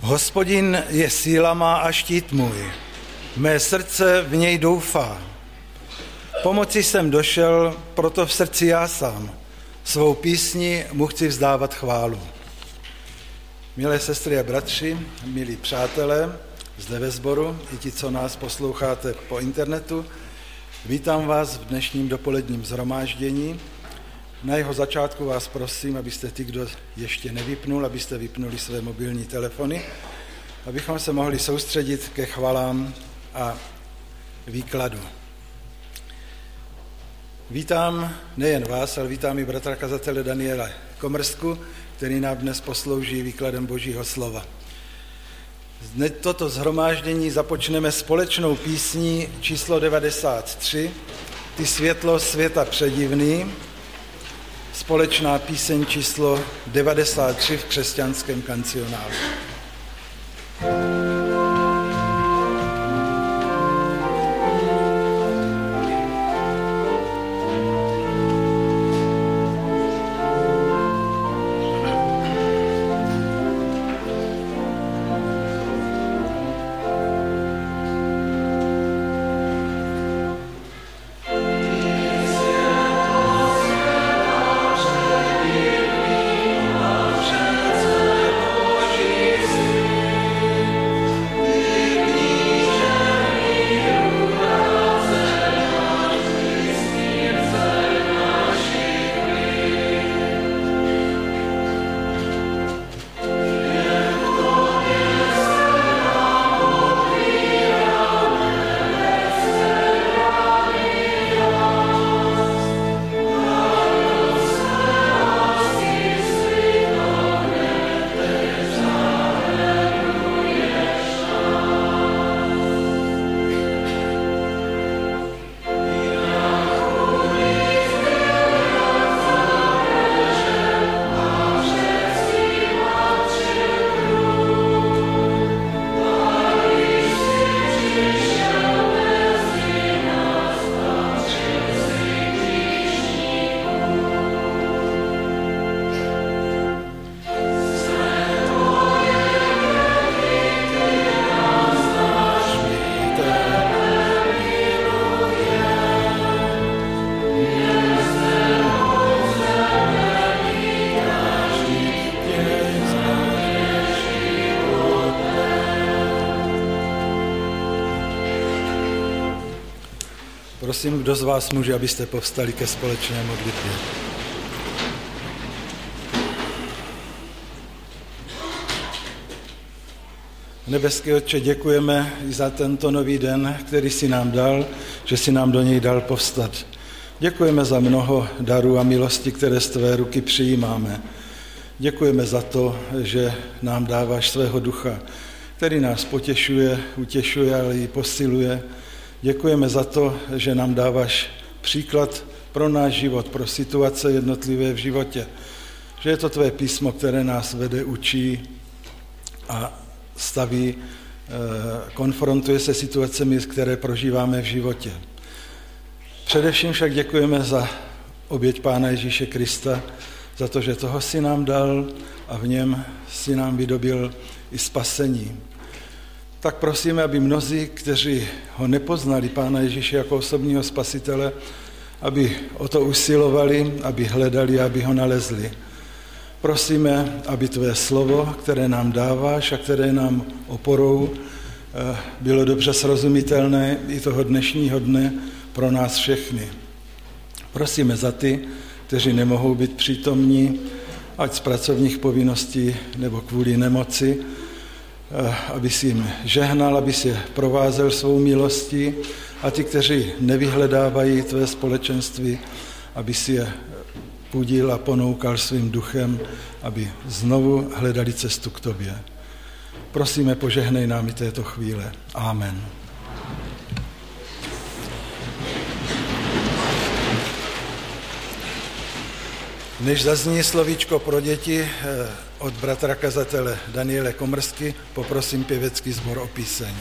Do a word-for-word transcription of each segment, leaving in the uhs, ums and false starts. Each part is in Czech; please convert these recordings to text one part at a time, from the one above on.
Hospodin je síla má a štít můj, mé srdce v něj doufá. Pomoci jsem došel, proto v srdci já sám, svou písni mu chci vzdávat chválu. Milé sestry a bratři, milí přátelé, zde ve sboru, i ti, co nás posloucháte po internetu, vítám vás v dnešním dopoledním shromáždění. Na jeho začátku vás prosím, abyste ty, kdo ještě nevypnul, abyste vypnuli své mobilní telefony, abychom se mohli soustředit ke chvalám a výkladu. Vítám nejen vás, ale vítám i bratra kazatele Daniela Komrsku, který nám dnes poslouží výkladem Božího slova. Dnes toto shromáždění započneme společnou písní číslo devadesát tři, Ty světlo světa předivný, společná píseň číslo devadesát tři v křesťanském kancionálu. Prosím, kdo z vás může, abyste povstali ke společné modlitbě. Nebeský Otče, děkujeme i za tento nový den, který jsi nám dal, že jsi nám do něj dal povstat. Děkujeme za mnoho darů a milosti, které z tvé ruky přijímáme. Děkujeme za to, že nám dáváš svého ducha, který nás potěšuje, utěšuje, ale i posiluje. Děkujeme za to, že nám dáváš příklad pro náš život, pro situace jednotlivé v životě. Že je to tvé písmo, které nás vede, učí a staví, konfrontuje se situacemi, které prožíváme v životě. Především však děkujeme za oběť Pána Ježíše Krista, za to, že toho si nám dal a v něm si nám vydobil i spasení. Tak prosíme, aby mnozí, kteří ho nepoznali, Pána Ježíše jako osobního spasitele, aby o to usilovali, aby hledali, aby ho nalezli. Prosíme, aby tvé slovo, které nám dáváš a které nám oporou, bylo dobře srozumitelné i toho dnešního dne pro nás všechny. Prosíme za ty, kteří nemohou být přítomní, ať z pracovních povinností nebo kvůli nemoci, aby si jim žehnal, aby si je provázel svou milostí a ti, kteří nevyhledávají tvé společenství, aby si je pudil a ponoukal svým duchem, aby znovu hledali cestu k tobě. Prosíme, požehnej nám i této chvíle. Amen. Než zazní slovíčko pro děti od bratra kazatele Daniele Komrsky, poprosím pěvecký sbor o píseň.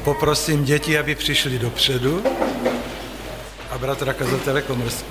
poprosím děti, aby přišli dopředu a bratra kazatele Komrsku.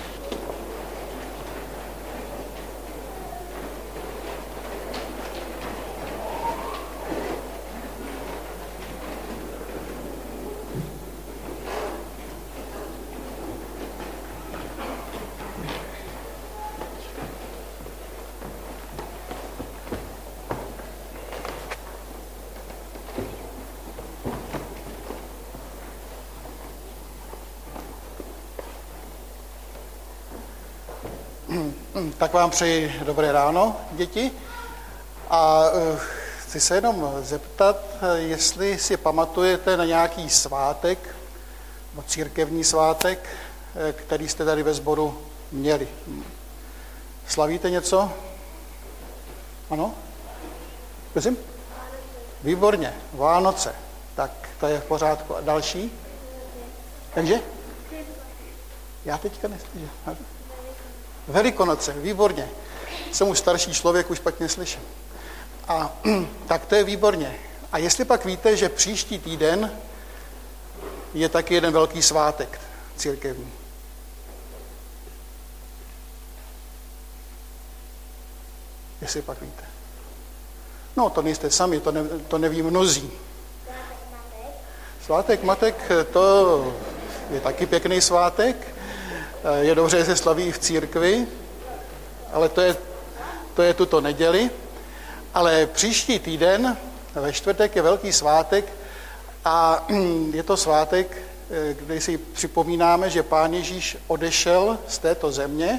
Tak vám přeji dobré ráno, děti. A chci se jenom zeptat, jestli si pamatujete na nějaký svátek, církevní svátek, který jste tady ve sboru měli. Slavíte něco? Ano? Prosím? Výborně, Vánoce. Tak to je v pořádku. A další? Takže? Já teďka neslyším. Velikonoce, výborně. Jsem už starší člověk, už špatně slyším. A tak to je výborně. A jestli pak víte, že příští týden je taky jeden velký svátek církevní. Jestli pak víte. No, to nejste sami, to, ne, to neví mnozí. Svátek matek, to je taky pěkný svátek. Je dobře, že se slaví i v církvi, ale to je, to je tuto neděli. Ale příští týden, ve čtvrtek, je velký svátek a je to svátek, kdy si připomínáme, že Pán Ježíš odešel z této země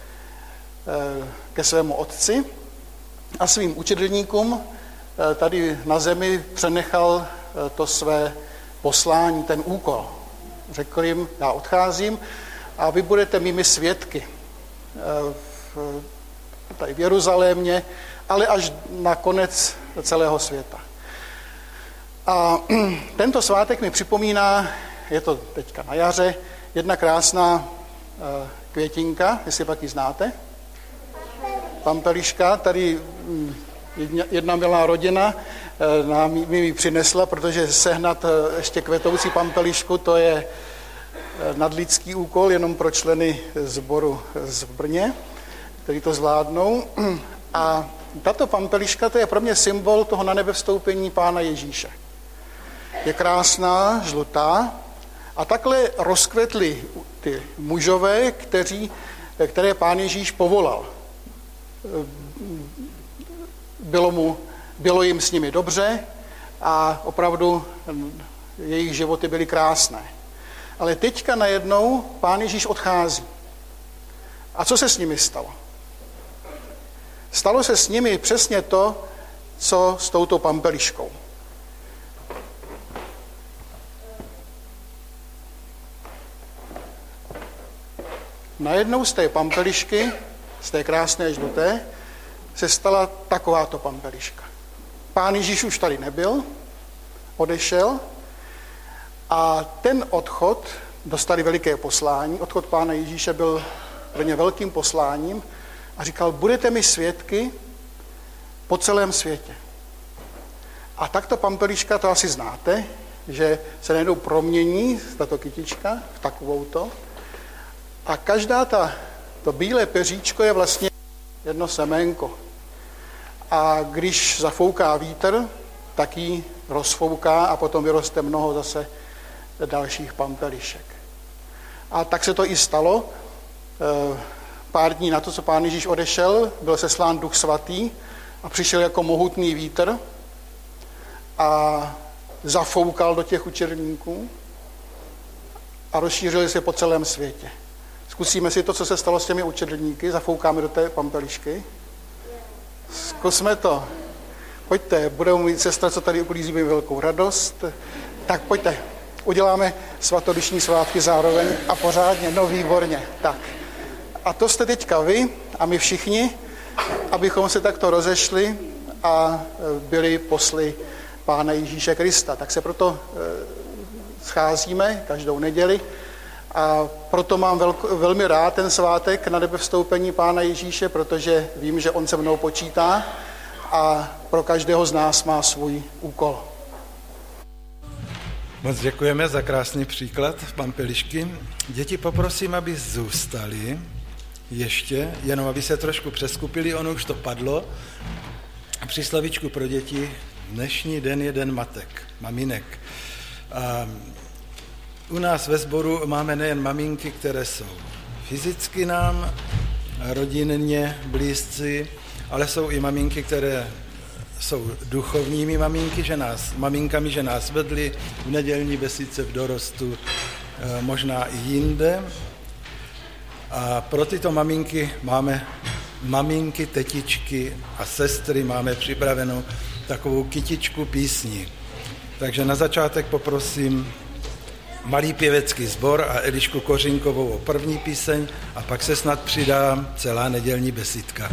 ke svému otci a svým učedlníkům tady na zemi přenechal to své poslání, ten úkol. Řekl jim, já odcházím, a vy budete mými svědky v, tady v Jeruzalémě, ale až na konec celého světa. A tento svátek mi připomíná, je to teďka na jaře, jedna krásná květinka, jestli pak ji znáte. Pampeliška, tady jedna milá rodina nám mi ji přinesla, protože sehnat ještě kvetoucí pampelišku, to je nadlidský úkol jenom pro členy sboru z Brně, kteří to zvládnou. A tato pampeliška, to je pro mě symbol toho na nebe vstoupení Pána Ježíše. Je krásná, žlutá a takhle rozkvetly ty mužové, kteří, které Pán Ježíš povolal. Bylo, mu, bylo jim s nimi dobře a opravdu jejich životy byly krásné. Ale teďka najednou Pán Ježíš odchází. A co se s nimi stalo? Stalo se s nimi přesně to, co s touto pampeliškou. Najednou z té pampelišky, z té krásné žluté, se stala takováto pampeliška. Pán Ježíš už tady nebyl, odešel, a ten odchod, dostali veliké poslání, odchod Pána Ježíše byl pro ně velkým posláním a říkal, budete mi svědky po celém světě. A takto pampeliška, to asi znáte, že se najednou promění, tato kytička, v takovouto. A každá ta, to bílé peříčko je vlastně jedno seménko. A když zafouká vítr, tak ji rozfouká a potom vyroste mnoho zase dalších pampelišek. A tak se to i stalo. Pár dní na to, co Pán Ježíš odešel, byl seslán Duch Svatý a přišel jako mohutný vítr a zafoukal do těch učedníků a rozšířili se po celém světě. Zkusíme si to, co se stalo s těmi učedníky, zafoukáme do té pampelišky. Zkusme to. Pojďte, budeme mít sestra, co tady uklízíme velkou radost. Tak pojďte, uděláme svatodušní svátky zároveň a pořádně, no výborně. Tak. A to jste teďka vy a my všichni, abychom se takto rozešli a byli posly Pána Ježíše Krista. Tak se proto scházíme každou neděli a proto mám velko, velmi rád ten svátek na nebevstoupení Pána Ježíše, protože vím, že on se mnou počítá a pro každého z nás má svůj úkol. Moc děkujeme za krásný příklad pampelišky. Děti poprosím, aby zůstali ještě, jenom aby se trošku přeskupili, ono už to padlo. Příslavičku pro děti, dnešní den je den matek, maminek. A u nás ve sboru máme nejen maminky, které jsou fyzicky nám, rodinně blízci, ale jsou i maminky, které jsou duchovními maminky, že nás, maminkami, že nás vedly v nedělní besídce, v dorostu, možná i jinde. A pro tyto maminky máme maminky, tetičky a sestry, máme připravenou takovou kytičku písní. Takže na začátek poprosím malý pěvecký sbor a Elišku Kořínkovou o první píseň a pak se snad přidá celá nedělní besídka.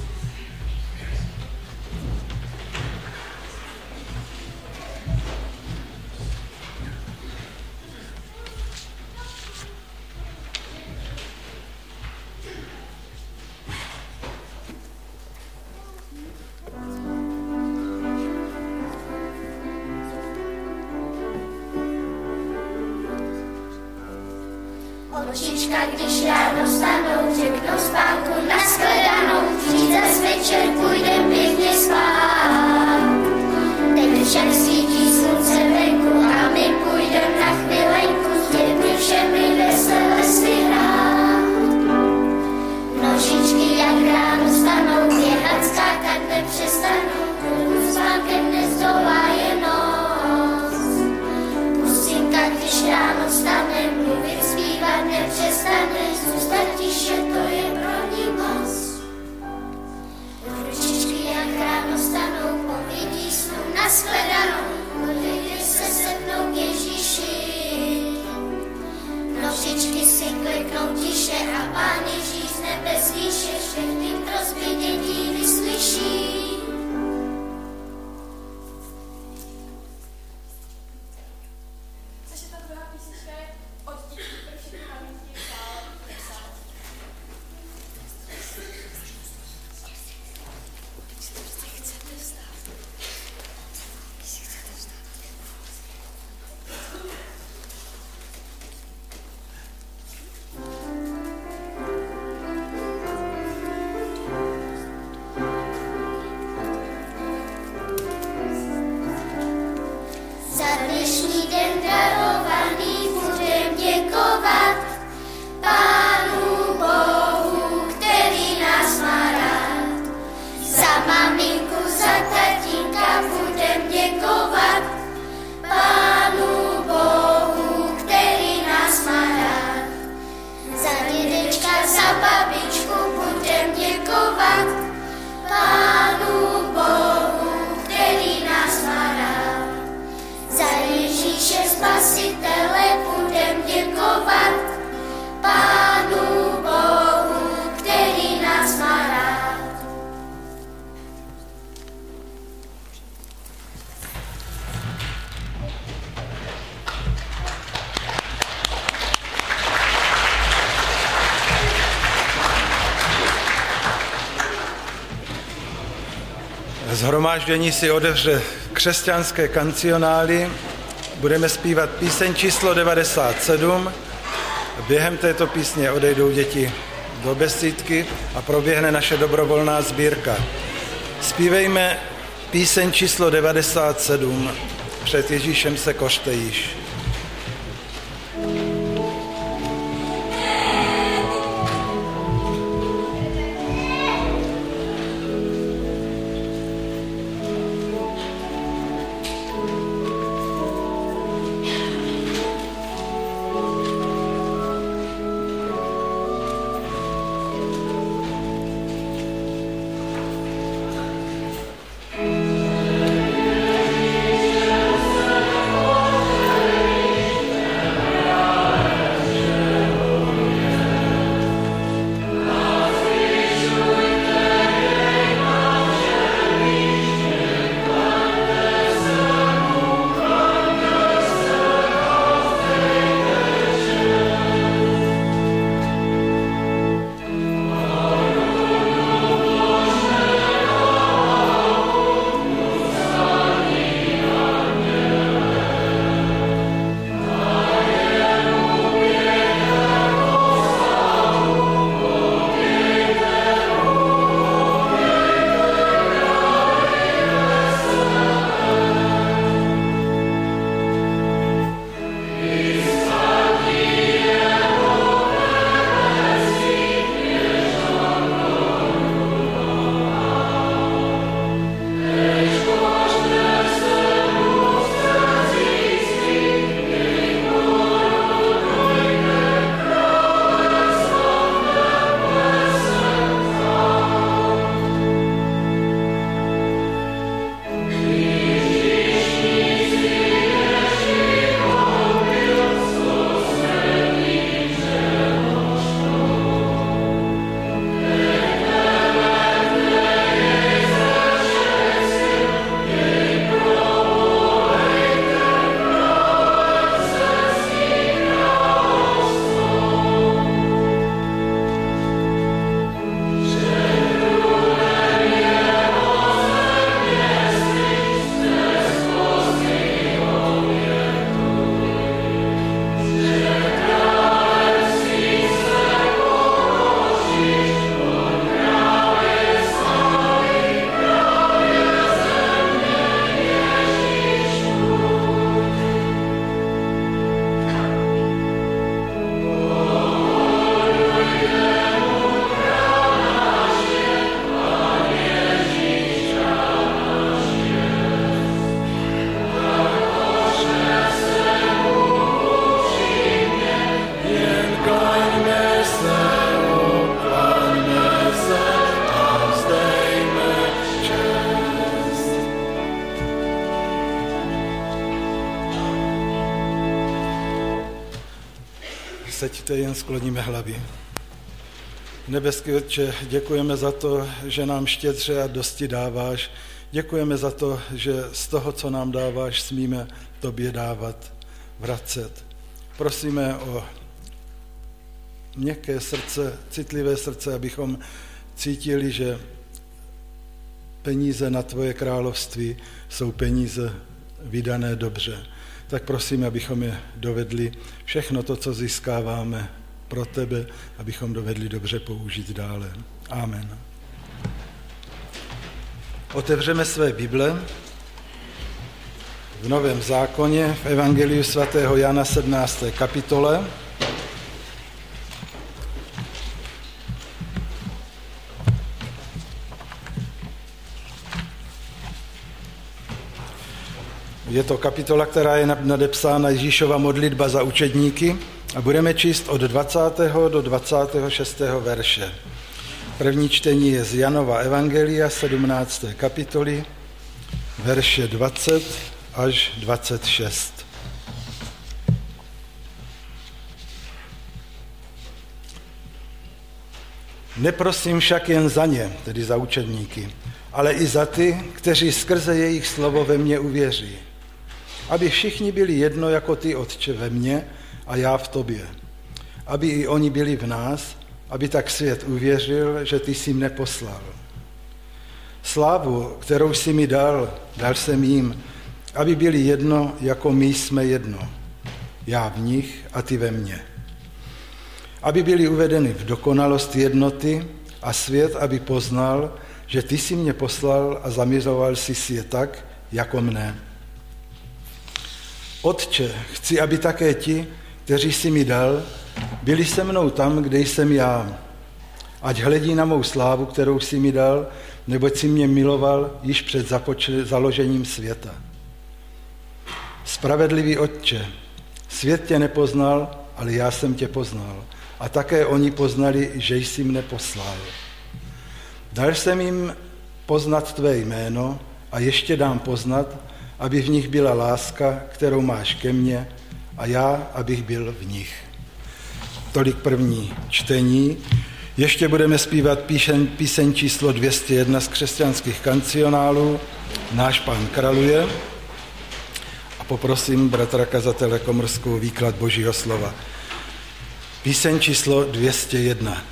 Očička, když ráno stanou, řeknou spánku nashledanou, vždyť zas večer půjdem pěkně spát. Teď však svítí slunce venku a my půjdem na chvilenku s dětmi všemi vesele si hrát. Nožičky, jak ráno stanou, běhat, skákat nepřestanou, chvilku spánkem nezdolá je noc. Pusinka, když ráno stane, mluvit, zpívat nepřestane, zůstat tiše, to je pro ní moc. Ručičky, jak ráno stanou, povědí snu nashledanou, modlitby se sepnou k Ježíši. Nožičky si kliknou tiše a Pán Ježíš z nebes výše všechny prosby dětí vyslyší. Shromáždění si otevře křesťanské kancionály. Budeme zpívat píseň číslo devadesát sedm. Během této písně odejdou děti do besídky a proběhne naše dobrovolná sbírka. Zpívejme píseň číslo devadesát sedm. Před Ježíšem se koštejíš. Thank you. seďte, jen skloníme hlavy. Nebeský Otče, děkujeme za to, že nám štědře a dosti dáváš. Děkujeme za to, že z toho, co nám dáváš, smíme tobě dávat, vracet. Prosíme o měkké srdce, citlivé srdce, abychom cítili, že peníze na tvoje království jsou peníze vydané dobře. Tak prosím, abychom je dovedli, všechno to, co získáváme pro tebe, abychom dovedli dobře použít dále. Amen. Otevřeme své Bible v Novém zákoně, v Evangeliu svatého Jana sedmnácté kapitole. Je to kapitola, která je nadepsána Ježíšova modlitba za učedníky a budeme číst od dvacátého do dvacátého šestého verše. První čtení je z Janova Evangelia sedmnácté kapitoly, verše dvacet až dvacet šest. Neprosím však jen za ně, tedy za učedníky, ale i za ty, kteří skrze jejich slovo ve mně uvěří. Aby všichni byli jedno jako ty, Otče, ve mně a já v tobě. Aby i oni byli v nás, aby tak svět uvěřil, že ty jsi mne poslal. Slávu, kterou jsi mi dal, dal jsem jim, aby byli jedno, jako my jsme jedno. Já v nich a ty ve mně. Aby byli uvedeni v dokonalost jednoty a svět, aby poznal, že ty jsi mě poslal a zamiloval jsi si je tak, jako mne. Otče, chci, aby také ti, kteří jsi mi dal, byli se mnou tam, kde jsem já. Ať hledí na mou slávu, kterou jsi mi dal, neboť jsi mě miloval již před započle, založením světa. Spravedlivý Otče, svět tě nepoznal, ale já jsem tě poznal. A také oni poznali, že jsi mne poslal. Dal jsem jim poznat tvé jméno a ještě dám poznat, aby v nich byla láska, kterou máš ke mně, a já, abych byl v nich. Tolik první čtení. Ještě budeme zpívat píseň, píseň číslo dvě stě jedna z křesťanských kancionálů. Náš Pán králuje. A poprosím bratra kazatele Komorskou výklad Božího slova. Píseň číslo dvě stě jedna.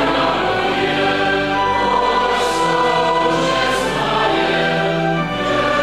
Yeah.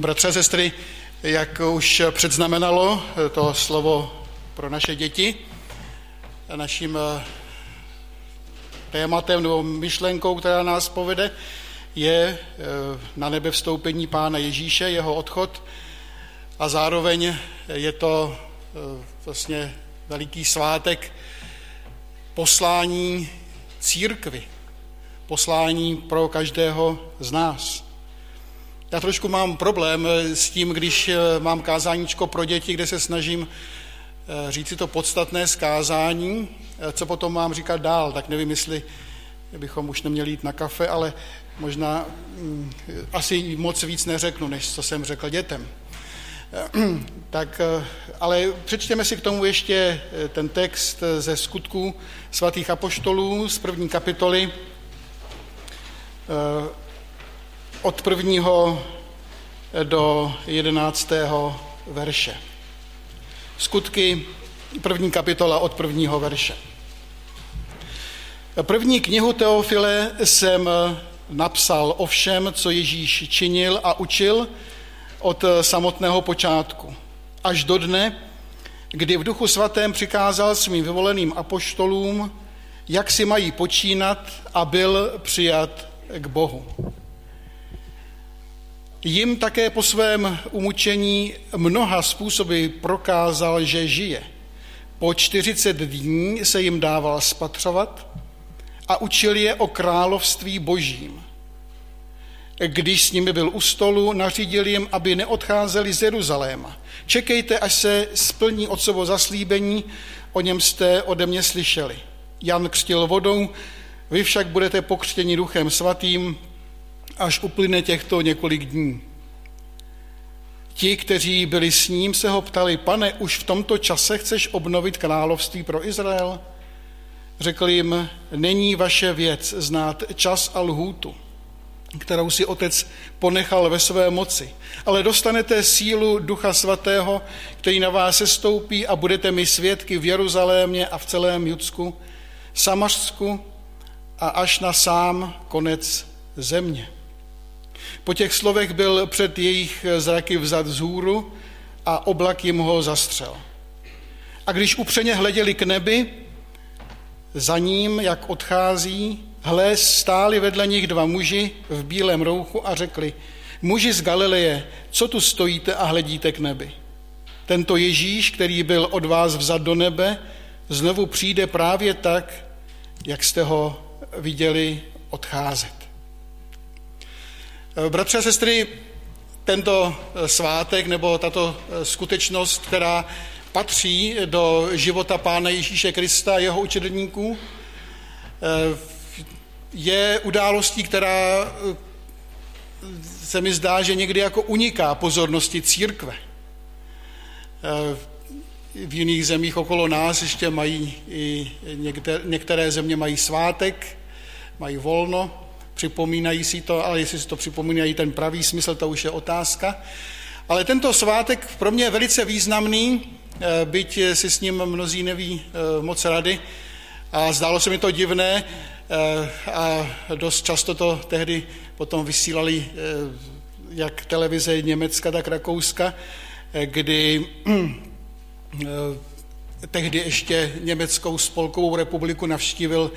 Bratři a sestry, jak už předznamenalo to slovo pro naše děti, naším tématem nebo myšlenkou, která nás povede, je na nebe vstoupení Pána Ježíše, jeho odchod, a zároveň je to vlastně veliký svátek poslání církvi, poslání pro každého z nás. Já trošku mám problém s tím, když mám kázáníčko pro děti, kde se snažím říct si to podstatné z kázání, co potom mám říkat dál, tak nevím, jestli bychom už neměli jít na kafe, ale možná hm, asi moc víc neřeknu, než co jsem řekl dětem. Tak, ale přečtěme si k tomu ještě ten text ze Skutků svatých apoštolů z první kapitoly od prvního do jedenáctého verše. Skutky, první kapitola od prvního verše. První knihu Teofile jsem napsal o všem, co Ježíš činil a učil od samotného počátku, až do dne, kdy v Duchu svatém přikázal svým vyvoleným apoštolům, jak si mají počínat, a byl přijat k Bohu. Jim také po svém umučení mnoha způsoby prokázal, že žije. Po čtyřicet dní se jim dával spatřovat a učil je o království božím. Když s nimi byl u stolu, nařídil jim, aby neodcházeli z Jeruzaléma. Čekejte, až se splní otcovo zaslíbení, o něm jste ode mě slyšeli. Jan křtil vodou, vy však budete pokřtěni Duchem svatým, až uplyne těchto několik dní. Ti, kteří byli s ním, se ho ptali: Pane, už v tomto čase chceš obnovit království pro Izrael? Řekl jim: není vaše věc znát čas a lhůtu, kterou si Otec ponechal ve své moci, ale dostanete sílu Ducha svatého, který na vás sestoupí, a budete mi svědky v Jeruzalémě a v celém Judsku, Samařsku a až na sám konec země. Po těch slovech byl před jejich zraky vzat vzhůru a oblak jim ho zastřel. A když upřeně hleděli k nebi, za ním, jak odchází, hle, stáli vedle nich dva muži v bílém rouchu a řekli: muži z Galileje, co tu stojíte a hledíte k nebi? Tento Ježíš, který byl od vás vzat do nebe, znovu přijde právě tak, jak jste ho viděli odcházet. Bratři a sestry, tento svátek nebo tato skutečnost, která patří do života Pána Ježíše Krista a jeho učedníků, je událostí, která se mi zdá, že někdy jako uniká pozornosti církve. V jiných zemích okolo nás ještě mají i některé, některé země mají svátek, mají volno, připomínají si to, ale jestli si to připomínají ten pravý smysl, to už je otázka. Ale tento svátek pro mě je velice významný, byť si s ním mnozí neví moc rady, a zdálo se mi to divné, a dost často to tehdy potom vysílali jak televize Německa, tak Rakouska, kdy tehdy ještě Německou spolkovou republiku navštívil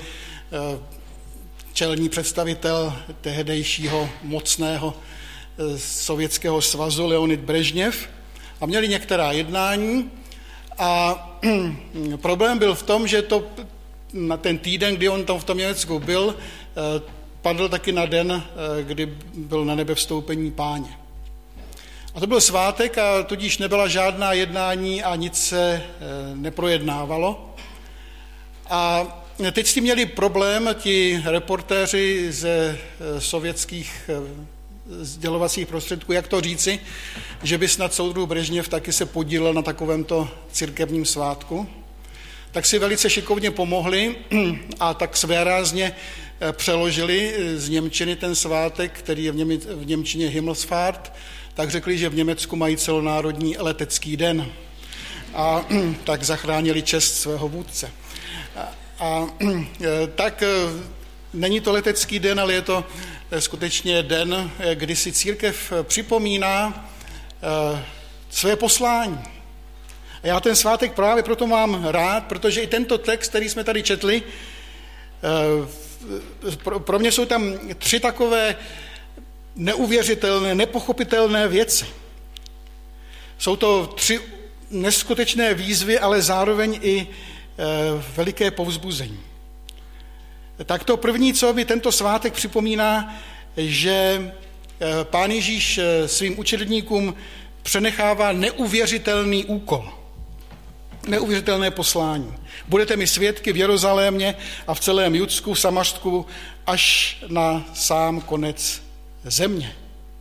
čelní představitel tehdejšího mocného Sovětského svazu Leonid Brežněv, a měli některá jednání, a problém byl v tom, že to na ten týden, kdy on tam v tom Německu byl, padl taky na den, kdy byl na nebe vstoupení Páně. A to byl svátek, a tudíž nebyla žádná jednání a nic se neprojednávalo. A teď s tím měli problém ti reportéři ze sovětských sdělovacích prostředků, jak to říci, že by snad soudruh Brežněv taky se podílel na takovémto církevním svátku. Tak si velice šikovně pomohli a tak svérázně přeložili z němčiny ten svátek, který je v, něm, v němčině Himmelsfahrt, tak řekli, že v Německu mají celonárodní letecký den. A tak zachránili čest svého vůdce. A, a tak není to letecký den, ale je to skutečně den, kdy si církev připomíná své poslání. A já ten svátek právě proto mám rád, protože i tento text, který jsme tady četli, pro mě jsou tam tři takové neuvěřitelné, nepochopitelné věci. Jsou to tři neskutečné výzvy, ale zároveň i veliké povzbuzení. Tak to první, co mi tento svátek připomíná, že Pán Ježíš svým učedníkům přenechává neuvěřitelný úkol, neuvěřitelné poslání. Budete mi svědky v Jeruzalémě a v celém Judsku, v Samařsku, až na sám konec země.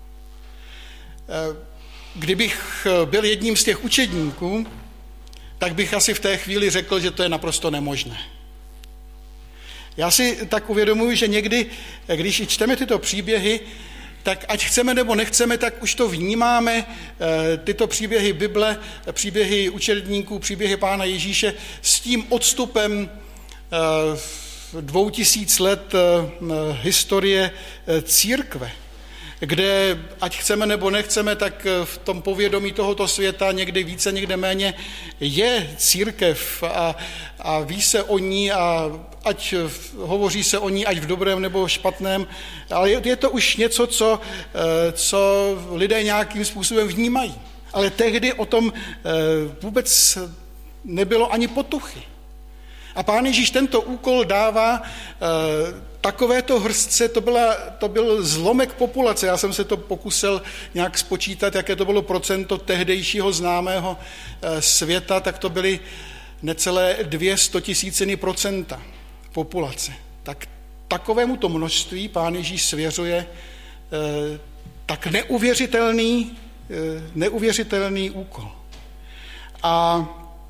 Kdybych byl jedním z těch učedníků, tak bych asi v té chvíli řekl, že to je naprosto nemožné. Já si tak uvědomuji, že někdy, když i čteme tyto příběhy, tak ať chceme nebo nechceme, tak už to vnímáme, tyto příběhy Bible, příběhy učedníků, příběhy Pána Ježíše s tím odstupem dvou tisíc let historie církve, kde ať chceme nebo nechceme, tak v tom povědomí tohoto světa někdy více, někde méně je církev a, a ví se o ní a ať hovoří se o ní, ať v dobrém nebo špatném, ale je to už něco, co, co lidé nějakým způsobem vnímají. Ale tehdy o tom vůbec nebylo ani potuchy. A Pán Ježíš tento úkol dává takovéto hrstce, to, byla, to byl zlomek populace. Já jsem se to pokusil nějak spočítat, jaké to bylo procento tehdejšího známého světa, tak to byly necelé dvě stotisíciny procenta populace. Tak takovému to množství Pán Ježíš svěřuje tak neuvěřitelný, neuvěřitelný úkol. A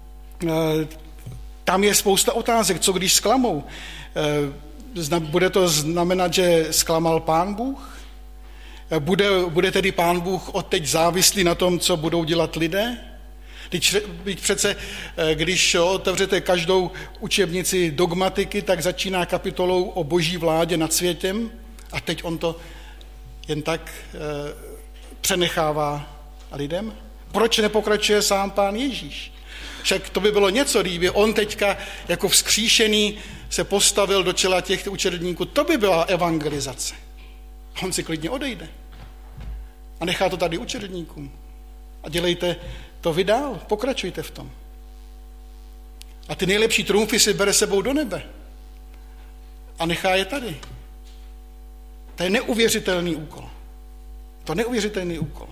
tam je spousta otázek, co když zklamou. Bude to znamenat, že zklamal Pán Bůh? Bude, bude tedy Pán Bůh odteď závislý na tom, co budou dělat lidé? Teď přece, když otevřete každou učebnici dogmatiky, tak začíná kapitolou o boží vládě nad světem a teď on to jen tak e, přenechává lidem. Proč nepokračuje sám Pán Ježíš? Však to by bylo něco, kdyby on teďka jako vzkříšený se postavil do čela těch učedníků, to by byla evangelizace. On si klidně odejde a nechá to tady učedníkům. A dělejte to vy dál, pokračujte v tom. A ty nejlepší trumfy si bere sebou do nebe a nechá je tady. To je neuvěřitelný úkol. To je neuvěřitelný úkol.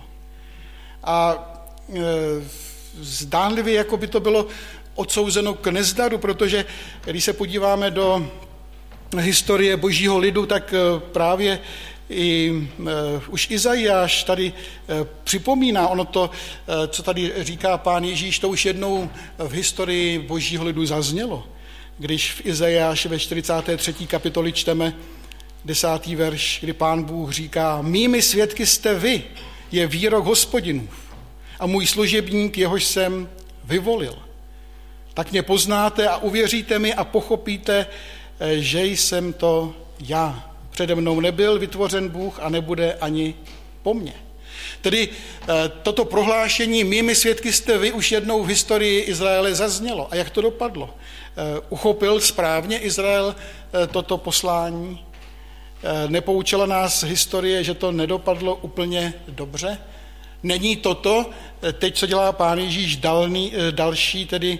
A e, zdánlivě, jako by to bylo odsouzeno k nezdaru, protože když se podíváme do historie božího lidu, tak právě i uh, už Izajáš tady uh, připomíná, ono to, uh, co tady říká Pán Ježíš, to už jednou v historii božího lidu zaznělo. Když v Izajáši ve čtyřicáté třetí kapitoli čteme desátý verš, kdy Pán Bůh říká: mými svědky jste vy, je výrok Hospodinův a můj služebník, jehož jsem vyvolil. Tak mě poznáte a uvěříte mi a pochopíte, že jsem to já. Přede mnou nebyl vytvořen Bůh a nebude ani po mně. Tedy toto prohlášení mými svědky jste vy už jednou v historii Izraele zaznělo. A jak to dopadlo? Uchopil správně Izrael toto poslání? Nepoučila nás historie, že to nedopadlo úplně dobře? Není toto teď, co dělá Pán Ježíš, dalný, další, tedy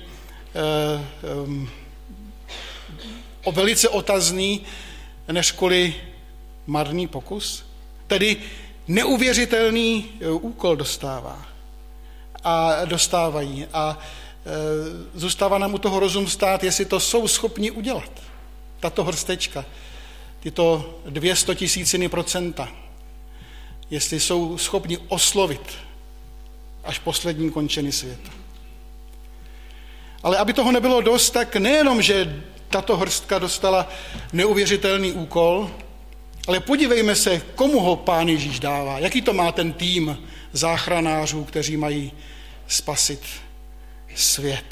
um, o velice otazný, nežkoli marný pokus? Tedy neuvěřitelný úkol dostává. A dostávají. A e, zůstává nám u toho rozum stát, jestli to jsou schopni udělat. Tato hrstečka, tyto dvě stotisíciny procenta, jestli jsou schopni oslovit až poslední končiny světa. Ale aby toho nebylo dost, tak nejenom, že tato hrstka dostala neuvěřitelný úkol, ale podívejme se, komu ho Pán Ježíš dává. Jaký to má ten tým záchranářů, kteří mají spasit svět.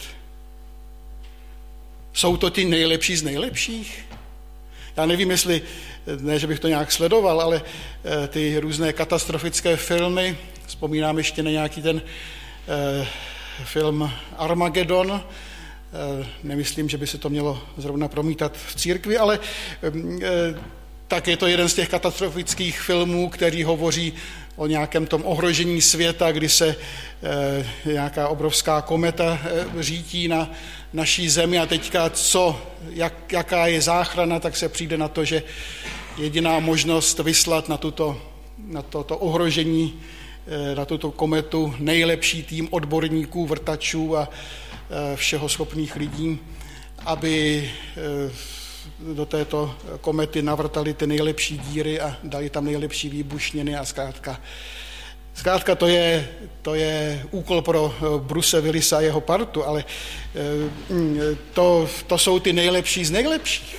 Jsou to ty nejlepší z nejlepších? Já nevím, jestli, ne, že bych to nějak sledoval, ale ty různé katastrofické filmy vzpomínám ještě na nějaký ten eh, film Armageddon. Eh, nemyslím, že by se to mělo zrovna promítat v církvi, ale eh, tak je to jeden z těch katastrofických filmů, který hovoří o nějakém tom ohrožení světa, kdy se eh, nějaká obrovská kometa eh, řítí na naší zemi a teďka co, jak, jaká je záchrana, tak se přijde na to, že jediná možnost vyslat na, tuto, na toto ohrožení, eh, na tuto kometu nejlepší tým odborníků, vrtačů a eh, všeho schopných lidí, aby eh, do této komety navrtali ty nejlepší díry a dali tam nejlepší výbušniny a zkrátka, zkrátka to je, to je úkol pro Bruce Willise a jeho partu, ale to, to jsou ty nejlepší z nejlepších.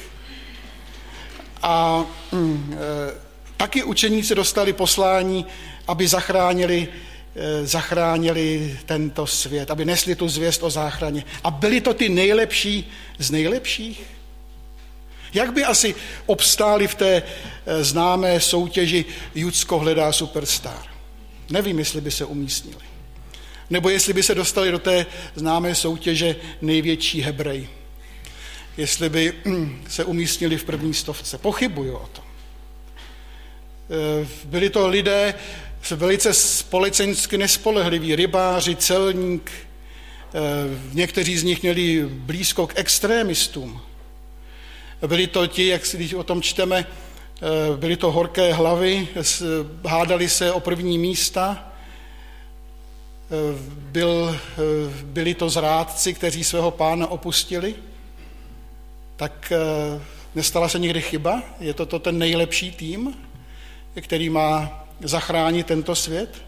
A taky učeníci dostali poslání, aby zachránili, zachránili tento svět, aby nesli tu zvěst o záchraně. A byli to ty nejlepší z nejlepších? Jak by asi obstáli v té známé soutěži Judsko hledá superstar? Nevím, jestli by se umístnili. Nebo jestli by se dostali do té známé soutěže největší Hebrej. Jestli by se umístnili v první stovce. Pochybuju o tom. Byli to lidé velice společensky nespolehliví. Rybáři, celník. Někteří z nich měli blízko k extrémistům. Byli to ti, jak si když o tom čteme, byli to horké hlavy, hádali se o první místa, byl, byli to zrádci, kteří svého pána opustili. Tak nestala se někdy chyba? Je to, to ten nejlepší tým, který má zachránit tento svět?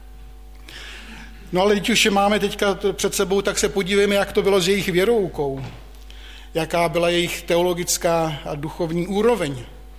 No ale když už je máme teďka před sebou, tak se podívejme, jak to bylo s jejich věroukou. Jaká byla jejich teologická a duchovní úroveň.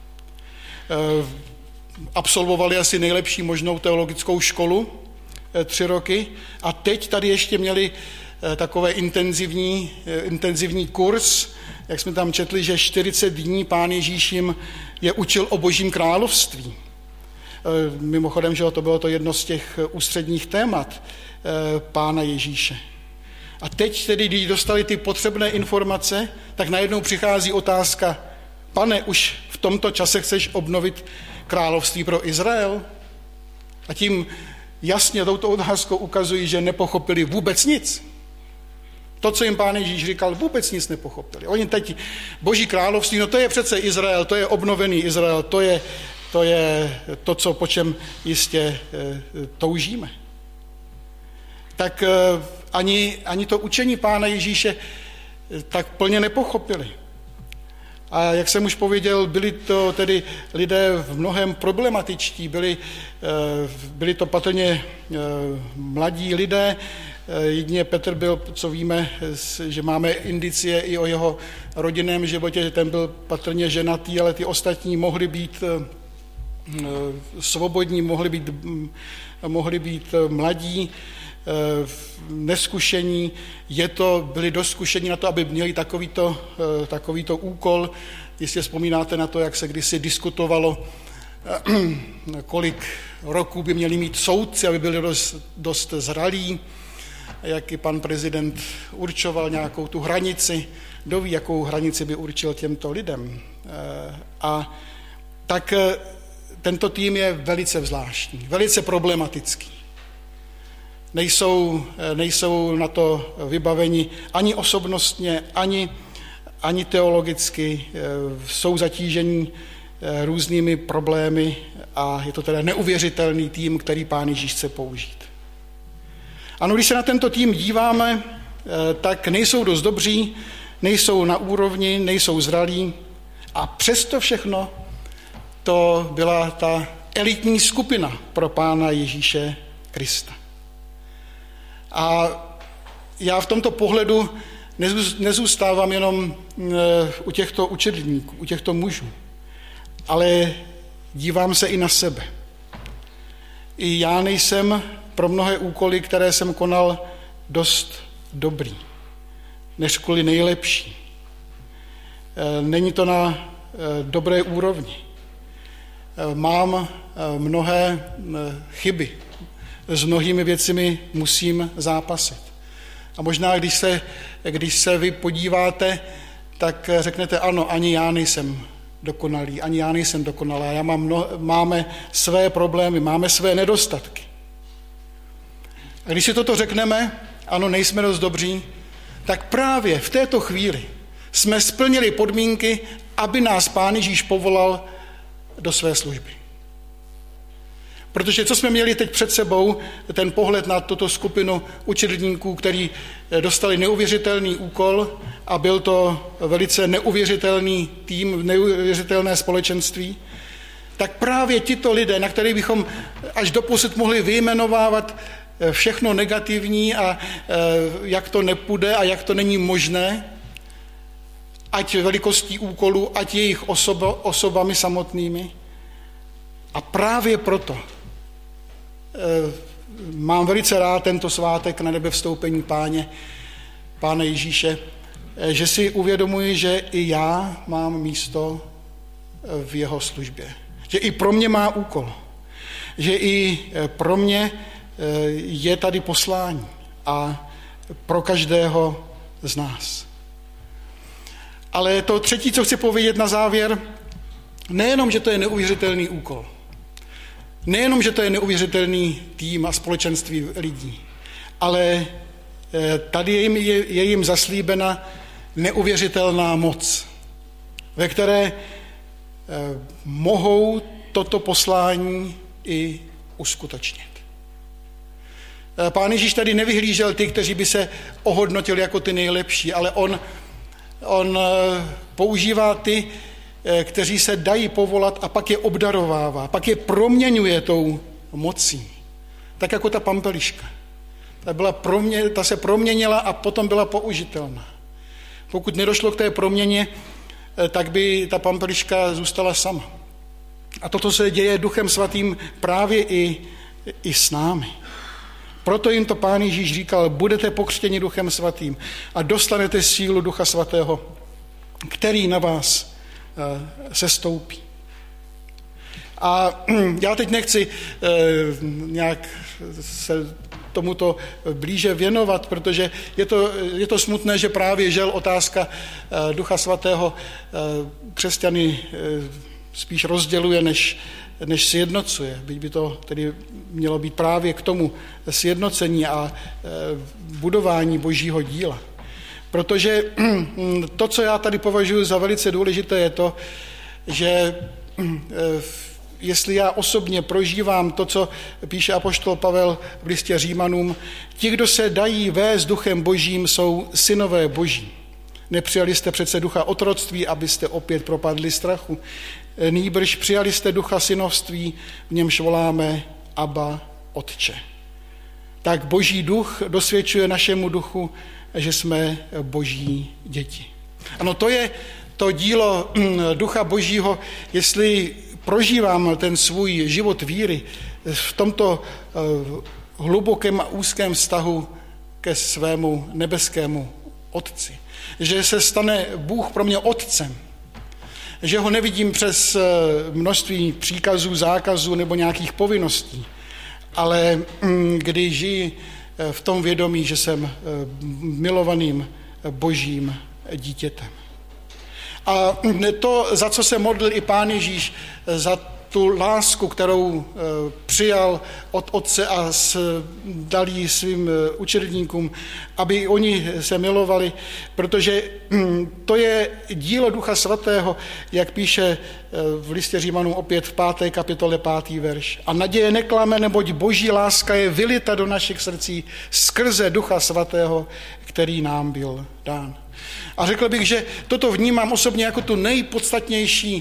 Absolvovali asi nejlepší možnou teologickou školu tři roky a teď tady ještě měli takové intenzivní, intenzivní kurz, jak jsme tam četli, že čtyřicet dní Pán Ježíš jim je učil o Božím království. Mimochodem, že to bylo to jedno z těch ústředních témat Pána Ježíše. A teď tedy, když dostali ty potřebné informace, tak najednou přichází otázka, Pane, už v tomto čase chceš obnovit království pro Izrael? A tím jasně touto otázkou ukazují, že nepochopili vůbec nic. To, co jim Pán Ježíš říkal, vůbec nic nepochopili. Oni teď, Boží království, no to je přece Izrael, to je obnovený Izrael, to je to, je to co, po čem jistě e, toužíme. Tak e, ani, ani to učení Pána Ježíše tak plně nepochopili. A jak jsem už pověděl, byli to tedy lidé v mnohem problematičtí, byli, byli to patrně mladí lidé. Jedině Petr byl, co víme, že máme indicie i o jeho rodinném životě, že ten byl patrně ženatý, ale ty ostatní mohli být svobodní, mohli být, mohli být mladí, neskušení, je to, byli dost zkušení na to, aby měli takovýto, takovýto úkol. Jistě vzpomínáte na to, jak se kdysi diskutovalo, kolik roků by měli mít soudci, aby byli dost, dost zralí, jak i pan prezident určoval nějakou tu hranici, kdo ví, jakou hranici by určil těmto lidem. A tak tento tým je velice zvláštní, velice problematický. Nejsou, nejsou na to vybaveni ani osobnostně, ani, ani teologicky, jsou zatíženi různými problémy a je to teda neuvěřitelný tým, který Pán Ježíš chce použít. Ano, když se na tento tým díváme, tak nejsou dost dobří, nejsou na úrovni, nejsou zralí a přesto všechno to byla ta elitní skupina pro Pána Ježíše Krista. A já v tomto pohledu nezůstávám jenom u těchto učedlníků, u těchto mužů, ale dívám se i na sebe. I já nejsem pro mnohé úkoly, které jsem konal, dost dobrý, než kvůli nejlepší. Není to na dobré úrovni. Mám mnohé chyby, s mnohými věcmi musím zápasit. A možná, když se, když se vy podíváte, tak řeknete, ano, ani já nejsem dokonalý, ani já nejsem dokonalá, já mám mno, máme své problémy, máme své nedostatky. A když si toto řekneme, ano, nejsme dost dobří, tak právě v této chvíli jsme splnili podmínky, aby nás Pán Ježíš povolal do své služby. Protože co jsme měli teď před sebou, ten pohled na tuto skupinu učedníků, který dostali neuvěřitelný úkol a byl to velice neuvěřitelný tým, neuvěřitelné společenství, tak právě tito lidé, na kterých bychom až doposud mohli vyjmenovávat všechno negativní a jak to nepůjde a jak to není možné, ať velikostí úkolu, ať jejich osoba, osobami samotnými. A právě proto mám velice rád tento svátek na nebevstoupení Páně, Pána Ježíše, že si uvědomuji, že i já mám místo v jeho službě. Že i pro mě má úkol. Že i pro mě je tady poslání a pro každého z nás. Ale to třetí, co chci povědět na závěr, nejenom, že to je neuvěřitelný úkol, nejenom, že to je neuvěřitelný tým a společenství lidí, ale tady je jim, je, je jim zaslíbena neuvěřitelná moc, ve které mohou toto poslání i uskutečnit. Pán Ježíš tady nevyhlížel ty, kteří by se ohodnotili jako ty nejlepší, ale on, on používá ty, kteří se dají povolat a pak je obdarovává, pak je proměňuje tou mocí. Tak jako ta pampeliška. Ta, byla promě, ta se proměnila a potom byla použitelná. Pokud nedošlo k té proměně, tak by ta pampeliška zůstala sama. A toto se děje Duchem Svatým právě i, i s námi. Proto jim to Pán Ježíš říkal, budete pokřtěni Duchem Svatým a dostanete sílu Ducha Svatého, který na vás se stoupí. A já teď nechci nějak se tomuto blíže věnovat, protože je to, je to smutné, že právě žel otázka Ducha Svatého křesťany spíš rozděluje, než, než sjednocuje. Byť by to tedy mělo být právě k tomu sjednocení a budování Božího díla. Protože to, co já tady považuji za velice důležité, je to, že jestli já osobně prožívám to, co píše apoštol Pavel v listě Římanům, ti, kdo se dají vést Duchem Božím, jsou synové Boží. Nepřijali jste přece ducha otroctví, abyste opět propadli strachu. Nýbrž přijali jste ducha synovství, v němž voláme Abba, Otče. Tak Boží duch dosvědčuje našemu duchu, že jsme Boží děti. Ano, to je to dílo Ducha Božího, jestli prožívám ten svůj život víry v tomto hlubokém a úzkém vztahu ke svému nebeskému Otci. Že se stane Bůh pro mě Otcem. Že ho nevidím přes množství příkazů, zákazů nebo nějakých povinností, ale když žiji v tom vědomí, že jsem milovaným Božím dítětem. A to, za co se modlil i Pán Ježíš, za tu lásku, kterou přijal od Otce a dal ji svým učedníkům, aby oni se milovali, protože to je dílo Ducha Svatého, jak píše v listě Římanům opět v páté kapitole pátý verš. A naděje neklame, neboť Boží láska je vylita do našich srdcí skrze Ducha Svatého, který nám byl dán. A řekl bych, že toto vnímám osobně jako tu nejpodstatnější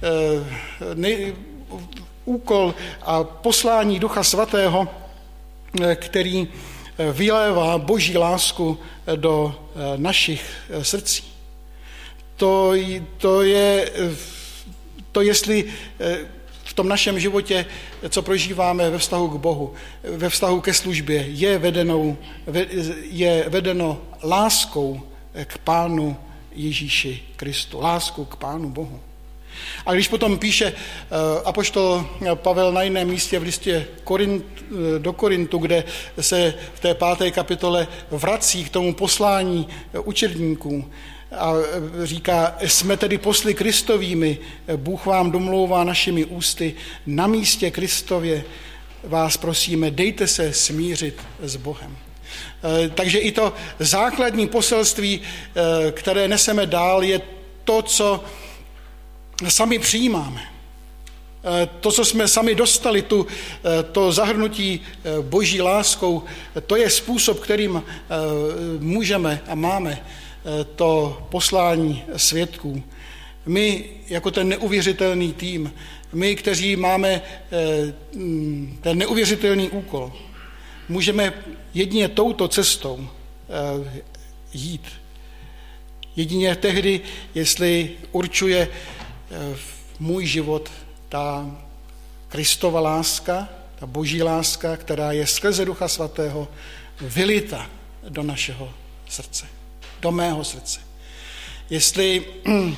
nej, úkol a poslání Ducha Svatého, který vylévá Boží lásku do našich srdcí. To, to je, to jestli v tom našem životě, co prožíváme ve vztahu k Bohu, ve vztahu ke službě, je, vedenou, je vedeno láskou k Pánu Ježíši Kristu, láskou k Pánu Bohu. A když potom píše apoštol Pavel na jiném místě v listě Korint, do Korintu, kde se v té páté kapitole vrací k tomu poslání učedníků a říká, jsme tedy posly Kristovými, Bůh vám domlouvá našimi ústy, na místě Kristově vás prosíme, dejte se smířit s Bohem. Takže i to základní poselství, které neseme dál, je to, co sami přijímáme. To, co jsme sami dostali, tu, to zahrnutí boží láskou, to je způsob, kterým můžeme a máme to poslání svědků. My, jako ten neuvěřitelný tým, my, kteří máme ten neuvěřitelný úkol, můžeme jedině touto cestou jít. Jedině tehdy, jestli určuje můj život ta Kristova láska, ta boží láska, která je skrze Ducha Svatého vylita do našeho srdce, do mého srdce. Jestli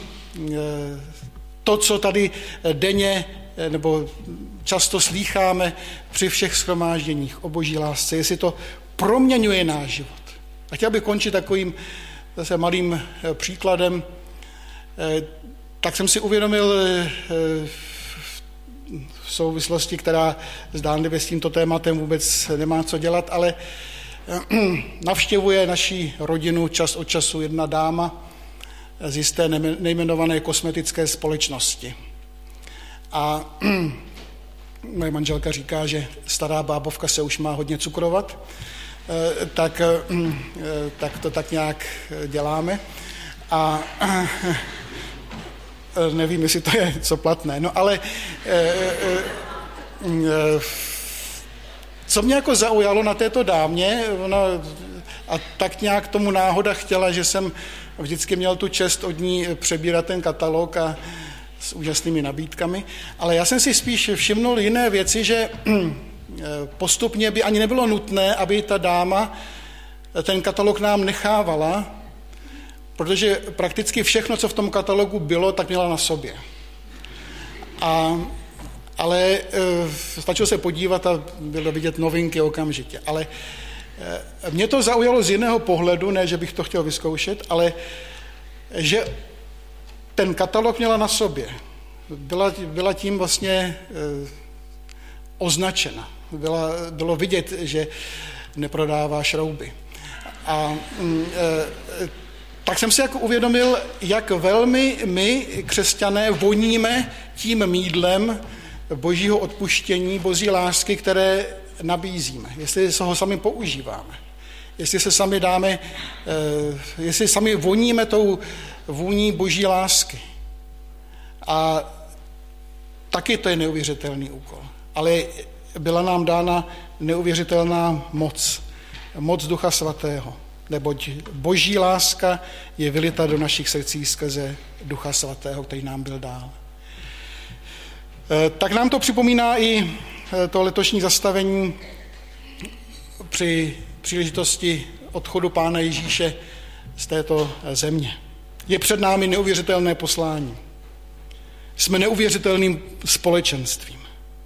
to, co tady denně nebo často slýcháme při všech shromážděních o boží lásce, jestli to proměňuje náš život. A chtěl bych končit takovým zase malým příkladem. Tak jsem si uvědomil v souvislosti, která zdánlivě s tímto tématem vůbec nemá co dělat, ale navštěvuje naši rodinu čas od času jedna dáma z jisté nejmenované kosmetické společnosti. A moje manželka říká, že stará bábovka se už má hodně cukrovat, tak, tak to tak nějak děláme. A nevím, jestli to je co platné. No ale co mě jako zaujalo na této dámě, ona, a tak nějak tomu náhoda chtěla, že jsem vždycky měl tu čest od ní přebírat ten katalog a s úžasnými nabídkami, ale já jsem si spíš všimnul jiné věci, že postupně by ani nebylo nutné, aby ta dáma ten katalog nám nechávala, protože prakticky všechno, co v tom katalogu bylo, tak měla na sobě. A, ale e, stačilo se podívat a bylo vidět novinky okamžitě. Ale e, mě to zaujalo z jiného pohledu, ne, že bych to chtěl vyzkoušet, ale že ten katalog měla na sobě. Byla, byla tím vlastně e, označena. Byla, bylo vidět, že neprodává šrouby. A e, tak jsem si jako uvědomil, jak velmi my, křesťané, voníme tím mýdlem božího odpuštění, boží lásky, které nabízíme. Jestli se ho sami používáme. Jestli se sami dáme, jestli sami voníme tou vůní boží lásky. A taky to je neuvěřitelný úkol. Ale byla nám dána neuvěřitelná moc. Moc Ducha Svatého. Neboť boží láska je vylita do našich srdcí skrze Ducha Svatého, který nám byl dán. Tak nám to připomíná i to letošní zastavení při příležitosti odchodu Pána Ježíše z této země. Je před námi neuvěřitelné poslání. Jsme neuvěřitelným společenstvím.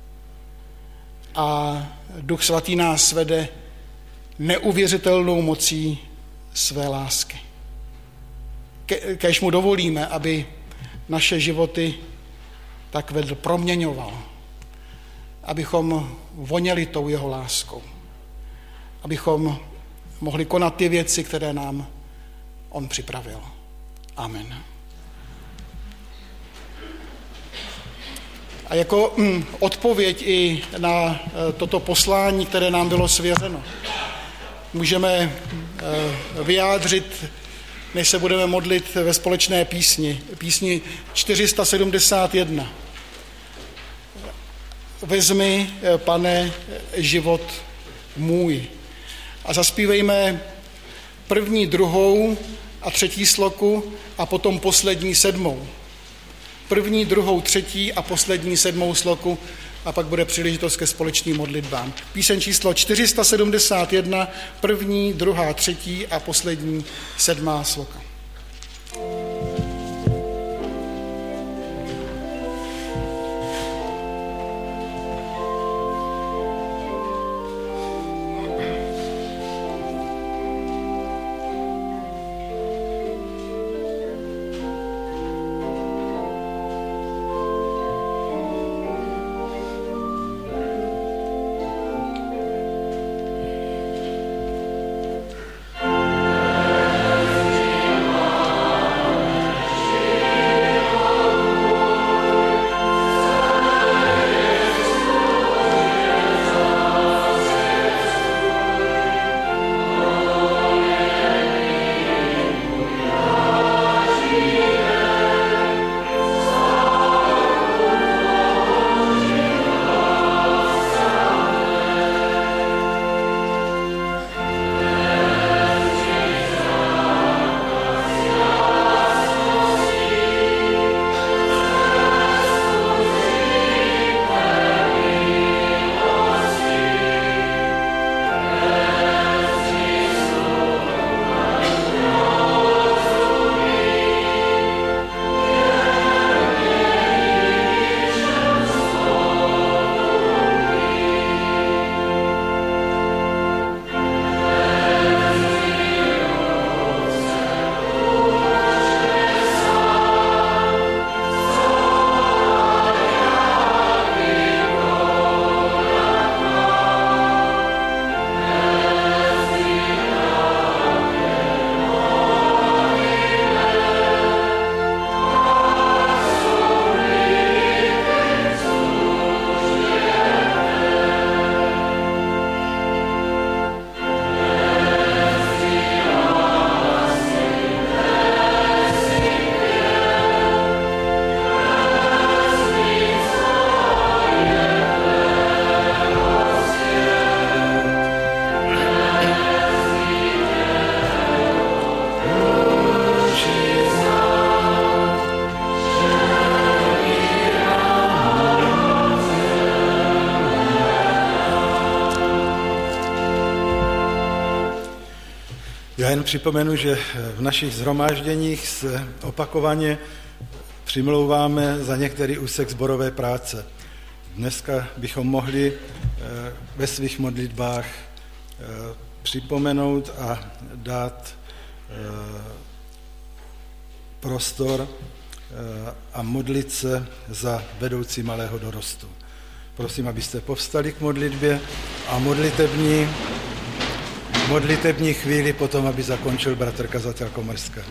A Duch Svatý nás vede neuvěřitelnou mocí své lásky. Ke, kéž mu dovolíme, aby naše životy tak vedl, proměňoval. Abychom voněli tou jeho láskou. Abychom mohli konat ty věci, které nám on připravil. Amen. A jako mm, odpověď i na e, toto poslání, které nám bylo svěřeno, můžeme e, vyjádřit, než se budeme modlit ve společné písni, písni čtyři sta sedmdesát jedna. Vezmi, Pane, život můj. A zaspívejme první, druhou a třetí sloku a potom poslední sedmou. První, druhou, třetí a poslední sedmou sloku a pak bude příležitost ke společným modlitbám. Píseň číslo čtyři sta sedmdesát jedna, první, druhá, třetí a poslední sedmá sloka. jen připomenu, že v našich shromážděních se opakovaně přimlouváme za některý úsek sborové práce. Dneska bychom mohli ve svých modlitbách připomenout a dát prostor a modlit se za vedoucí malého dorostu. Prosím, abyste povstali k modlitbě a modlitební, modlitební chvíli potom, aby zakončil bratr kazatel Komrska.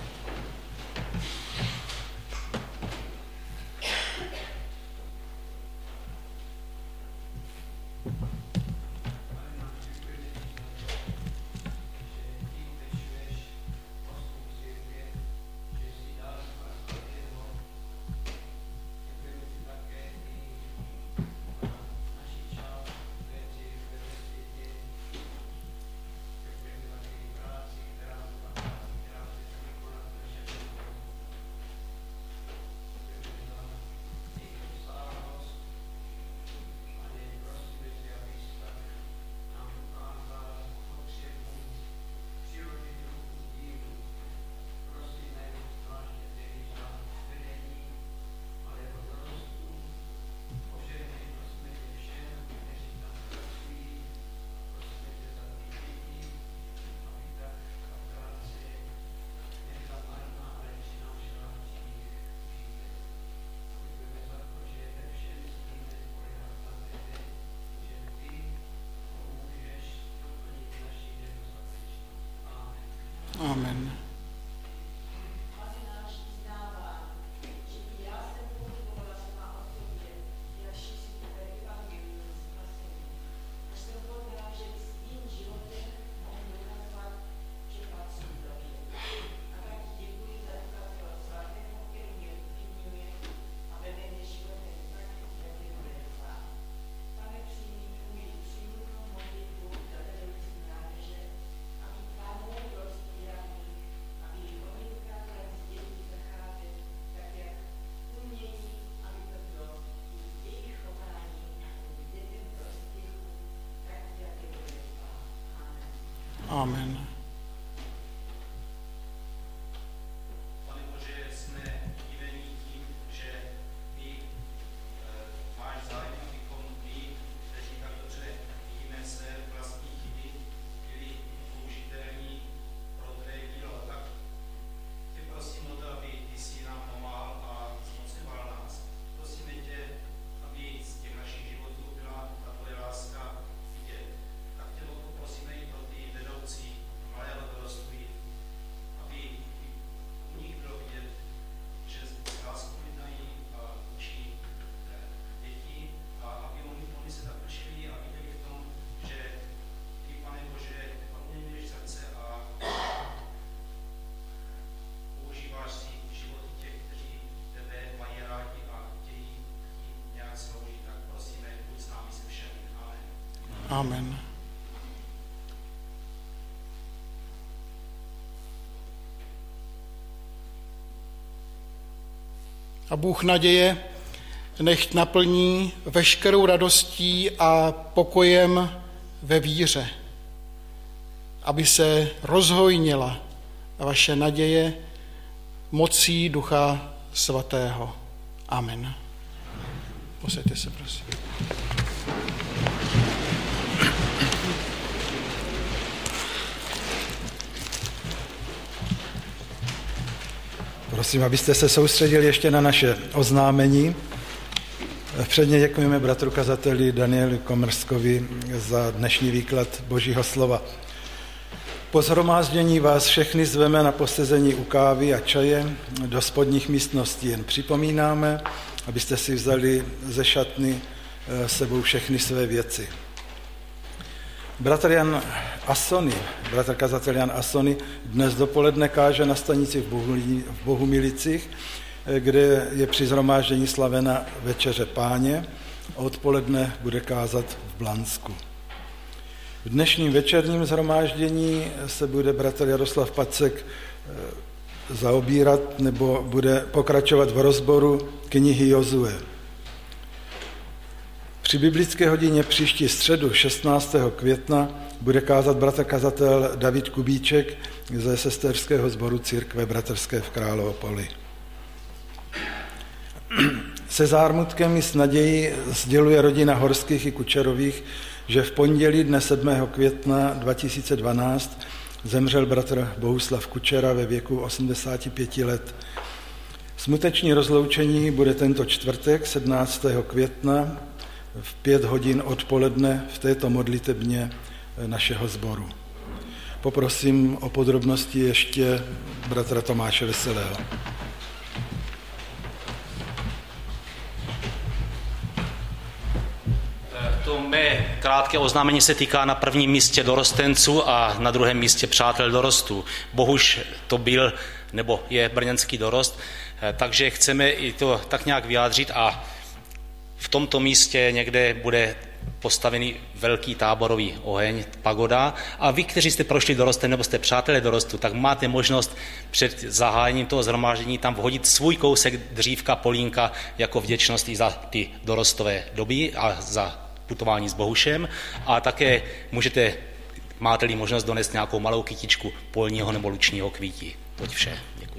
Amen. Amen. Pane Bože, jsme divení tím, že ty e, máš zájem, abychom my, kteří tak dobře vidíme své vlastní chyby, byli použitelní pro tvé dílo. Tak tě prosím o to, aby ty jsi nám pomáhal a zmocňoval nás. Prosíme tě, aby z těch našich životů byla ta tvoje láska vidět. Tak tě prosíme i pro ty vedoucí malého doroství, aby u nich bylo vidět, že lásku vydají a učí děti a aby oni, oni se tak učili a viděli v tom, že ty, Pane Bože, odměňuješ srdce a používáš si životy těch, kteří tebe mají rádi a chtějí nějak sloužit. Tak prosíme, buď s námi se všemi. Amen. Amen. A Bůh naděje nechť naplní veškerou radostí a pokojem ve víře, aby se rozhojnila vaše naděje mocí Ducha Svatého. Amen. Posaďte se, prosím. Prosím, abyste se soustředili ještě na naše oznámení. Předně děkujeme bratru kazateli Danielu Komrskovi za dnešní výklad Božího slova. Po shromáždění vás všechny zveme na posezení u kávy a čaje do spodních místností. Jen připomínáme, abyste si vzali ze šatny sebou všechny své věci. Bratr Jan Asony, bratr kazatel Jan Asony dnes dopoledne káže na stanici v Bohumilicích, kde je při shromáždění slavena večeře Páně a odpoledne bude kázat v Blansku. V dnešním večerním shromáždění se bude bratr Jaroslav Pacek zaobírat nebo bude pokračovat v rozboru knihy Jozue. Při biblické hodině příští středu šestnáctého května bude kázat bratr kazatel David Kubíček ze sesterského sboru církve bratrské v Královopoli. Se zármutkem i s nadějí sděluje rodina Horských i Kučerových, že v pondělí dne sedmého května dva tisíce dvanáct zemřel bratr Bohuslav Kučera ve věku osmdesáti pěti let. Smuteční rozloučení bude tento čtvrtek sedmnáctého května v pět hodin odpoledne v této modlitebně našeho sboru. Poprosím o podrobnosti ještě bratra Tomáše Veselého. To mé krátké oznámení se týká na prvním místě dorostenců a na druhém místě přátel dorostu. Bohuž to byl nebo je brněnský dorost, takže chceme i to tak nějak vyjádřit a v tomto místě někde bude postavený velký táborový oheň, pagoda a vy, kteří jste prošli dorostem nebo jste přátelé dorostu, tak máte možnost před zahájením toho shromáždění tam vhodit svůj kousek dřívka, polínka jako vděčnost i za ty dorostové doby a za putování s Bohušem a také můžete, máte-li možnost donést nějakou malou kytičku polního nebo lučního kvítí. Toť vše. Děkuji.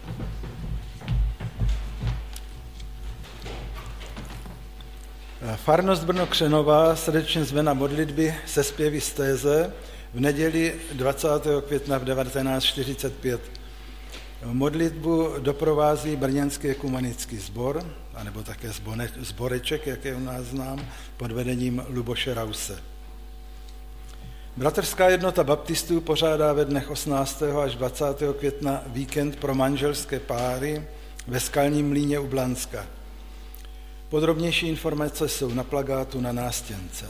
Farnost Brno Křenová srdečně zve na modlitby se zpěvy z téze v neděli dvacátého května v devatenáct čtyřicet pět. Modlitbu doprovází brněnský ekumenický sbor, anebo také zboreček, jak je u nás znám, pod vedením Luboše Rause. Bratrská jednota baptistů pořádá ve dnech osmnáctého až dvacátého května víkend pro manželské páry ve Skalním Mlýně u Blanska. Podrobnější informace jsou na plakátu na nástěnce.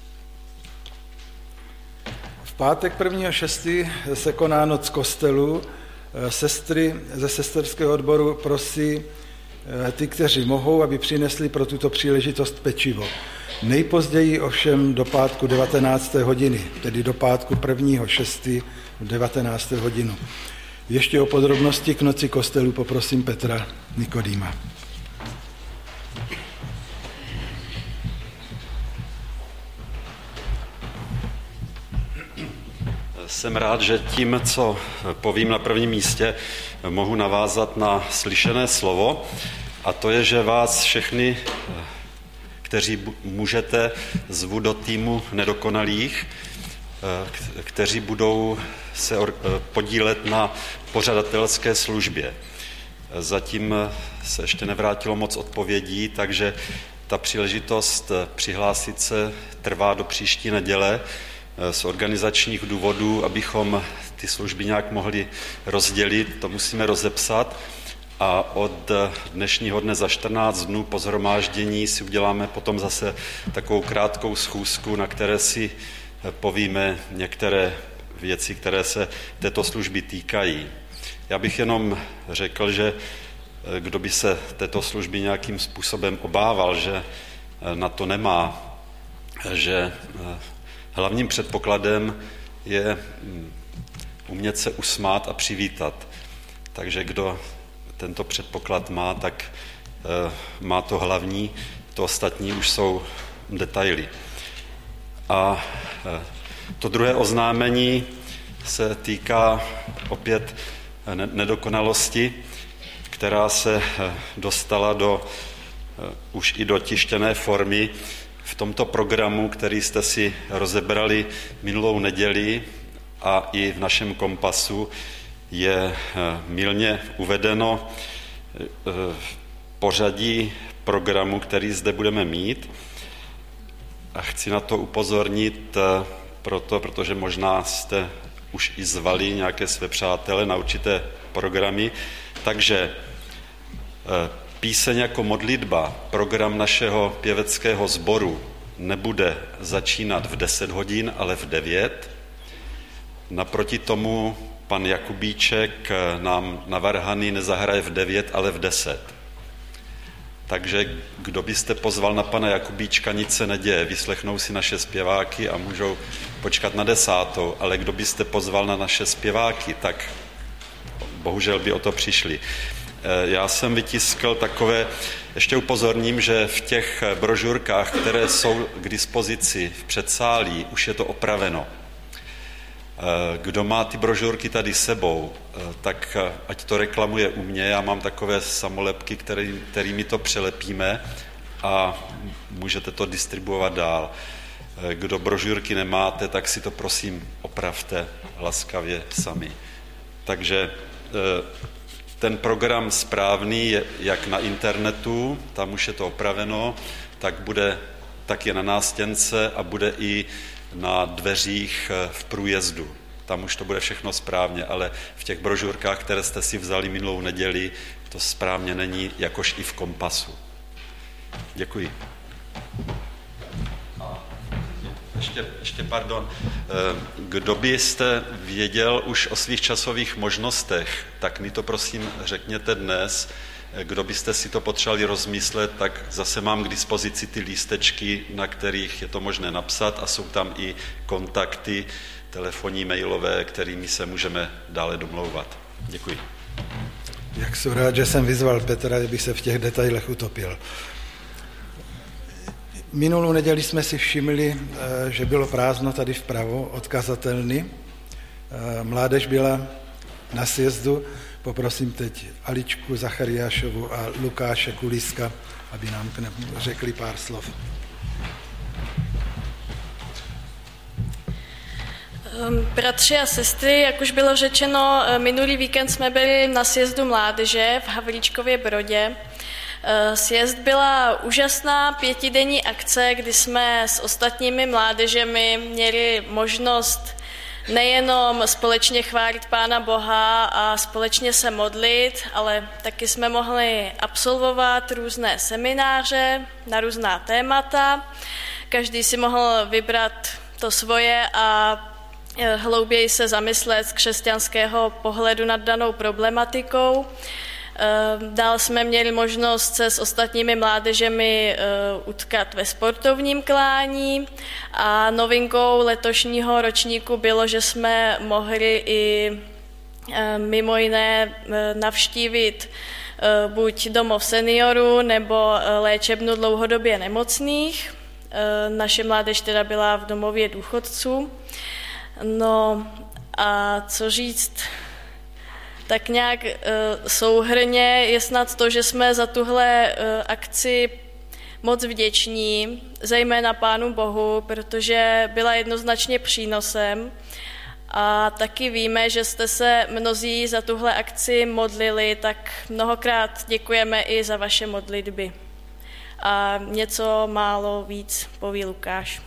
V pátek prvního šestého se koná noc kostelu. Sestry ze sesterského odboru prosí ty, kteří mohou, aby přinesli pro tuto příležitost pečivo. Nejpozději ovšem do pátku devatenácté hodiny, tedy do pátku prvního šestého v devatenácté hodinu. Ještě o podrobnosti k noci kostelu poprosím Petra Nikodýma. Jsem rád, že tím, co povím na prvním místě, mohu navázat na slyšené slovo, a to je, že vás všechny, kteří můžete, zvu do týmu nedokonalých, kteří budou se podílet na pořadatelské službě. Zatím se ještě nevrátilo moc odpovědí, takže ta příležitost přihlásit se trvá do příští neděle, z organizačních důvodů, abychom ty služby nějak mohli rozdělit, to musíme rozepsat a od dnešního dne za čtrnáct dnů po shromáždění si uděláme potom zase takovou krátkou schůzku, na které si povíme některé věci, které se této služby týkají. Já bych jenom řekl, že kdo by se této služby nějakým způsobem obával, že na to nemá, že hlavním předpokladem je umět se usmát a přivítat. Takže kdo tento předpoklad má, tak e, má to hlavní, to ostatní už jsou detaily. A e, to druhé oznámení se týká opět ne- nedokonalosti, která se e, dostala do, e, už i do tištěné formy v tomto programu, který jste si rozebrali minulou neděli a i v našem kompasu, je mylně uvedeno pořadí programu, který zde budeme mít. A chci na to upozornit proto, protože možná jste už i zvali nějaké své přátele na určité programy. Takže píseň jako modlitba, program našeho pěveckého sboru nebude začínat v deset hodin, ale v devět. Naproti tomu pan Jakubíček nám na varhany nezahraje v devět, ale v deset. Takže kdo byste pozval na pana Jakubíčka, nic se neděje, vyslechnou si naše zpěváky a můžou počkat na desátou, ale kdo byste pozval na naše zpěváky, tak bohužel by o to přišli. Já jsem vytiskl takové, ještě upozorním, že v těch brožurkách, které jsou k dispozici v předsálí, už je to opraveno. Kdo má ty brožurky tady sebou, tak ať to reklamuje u mě. Já mám takové samolepky, který, kterými to přelepíme a můžete to distribuovat dál. Kdo brožurky nemáte, tak si to prosím opravte laskavě sami. Takže ten program správný je jak na internetu, tam už je to opraveno, tak bude tak je na nástěnce a bude i na dveřích v průjezdu. Tam už to bude všechno správně, ale v těch brožurkách, které jste si vzali minulou neděli, to správně není, jakož i v kompasu. Děkuji. Ještě, ještě pardon. Kdo byste věděl už o svých časových možnostech, tak mi to prosím řekněte dnes. Kdo byste si to potřebovali rozmyslet, tak zase mám k dispozici ty lístečky, na kterých je to možné napsat a jsou tam i kontakty telefonní, mailové, kterými se můžeme dále domlouvat. Děkuji. Jak jsem rád, že jsem vyzval Petra, aby se v těch detailech utopil. Minulou neděli jsme si všimli, že bylo prázdno tady vpravo od kazatelny. Mládež byla na sjezdu. Poprosím teď Aličku Zachariášovu a Lukáše Kuliska, aby nám řekli pár slov. Bratři a sestry, jak už bylo řečeno, minulý víkend jsme byli na sjezdu mládeže v Havlíčkově Brodě. Sjezd byla úžasná pětidenní akce, kdy jsme s ostatními mládežemi měli možnost nejenom společně chválit Pána Boha a společně se modlit, ale taky jsme mohli absolvovat různé semináře na různá témata. Každý si mohl vybrat to svoje a hlouběji se zamyslet z křesťanského pohledu nad danou problematikou. Dál jsme měli možnost se s ostatními mládežemi utkat ve sportovním klání a novinkou letošního ročníku bylo, že jsme mohli i mimo jiné navštívit buď domov seniorů nebo léčebnu dlouhodobě nemocných. Naše mládež teda byla v domově důchodců. No a co říct, tak nějak uh, souhrnně je snad to, že jsme za tuhle uh, akci moc vděční, zejména Pánu Bohu, protože byla jednoznačně přínosem a taky víme, že jste se mnozí za tuhle akci modlili, tak mnohokrát děkujeme i za vaše modlitby. A něco málo víc poví Lukáš.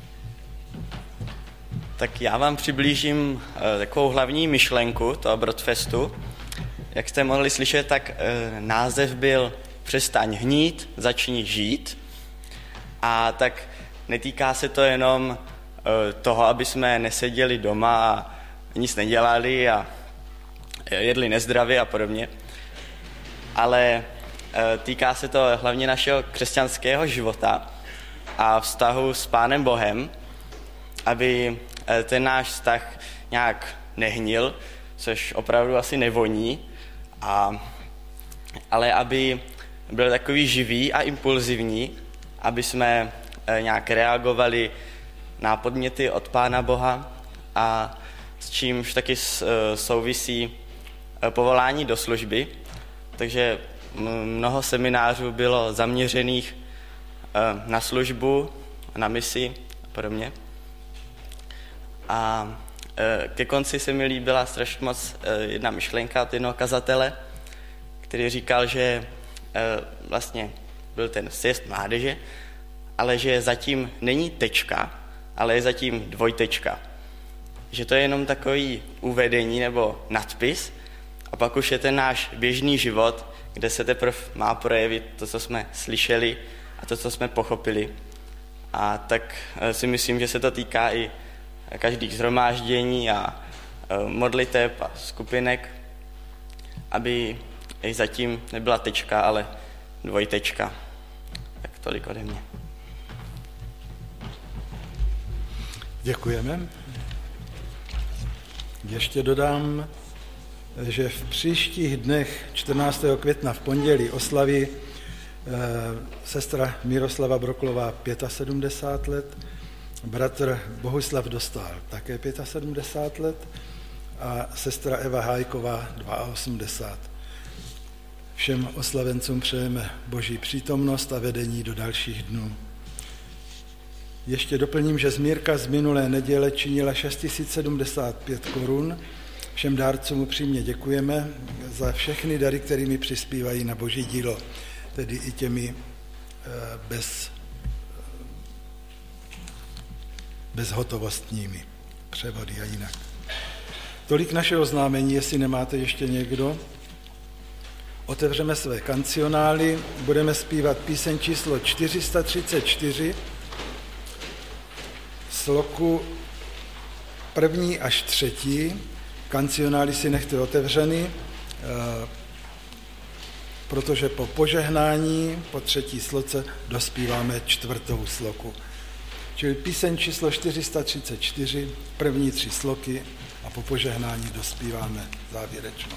Tak já vám přiblížím uh, takovou hlavní myšlenku toho Brodfestu. Jak jste mohli slyšet, tak uh, název byl Přestaň hnít, začni žít. A tak netýká se to jenom uh, toho, aby jsme neseděli doma a nic nedělali a jedli nezdravě a podobně. Ale uh, týká se to hlavně našeho křesťanského života a vztahu s Pánem Bohem, aby ten náš vztah nějak nehnil, což opravdu asi nevoní, a, ale aby byl takový živý a impulzivní, aby jsme nějak reagovali na podněty od Pána Boha a s čímž taky souvisí povolání do služby. Takže mnoho seminářů bylo zaměřených na službu, na misi a podobně. A ke konci se mi líbila strašně moc jedna myšlenka od jednoho kazatele, který říkal, že vlastně byl ten sjezd mládeže, ale že zatím není tečka, ale je zatím dvojtečka. Že to je jenom takový uvedení nebo nadpis a pak už je ten náš běžný život, kde se teprve má projevit to, co jsme slyšeli a to, co jsme pochopili. A tak si myslím, že se to týká i každých shromáždění a modliteb a skupinek, aby i zatím nebyla tečka, ale dvojtečka. Tak tolik ode mě. Děkujeme. Ještě dodám, že v příštích dnech čtrnáctého května v pondělí oslaví sestra Miroslava Broklová sedmdesát pět let, bratr Bohuslav Dostál také sedmdesát pět let a sestra Eva Hájková osmdesát dva. Všem oslavencům přejeme Boží přítomnost a vedení do dalších dnů. Ještě doplním, že zmírka z minulé neděle činila šest tisíc sedmdesát pět korun. Všem dárcům upřímně děkujeme za všechny dary, kterými přispívají na Boží dílo, tedy i těmi bez, bezhotovostními převody a jinak. Tolik naše oznámení, jestli nemáte ještě někdo. Otevřeme své kancionály, budeme zpívat píseň číslo čtyři sta třicet čtyři, sloku první až třetí. Kancionály si nechte otevřeny, protože po požehnání, po třetí sloce, dospíváme čtvrtou sloku. Čili píseň číslo čtyři sta třicet čtyři, první tři sloky a po požehnání dospíváme závěrečnou.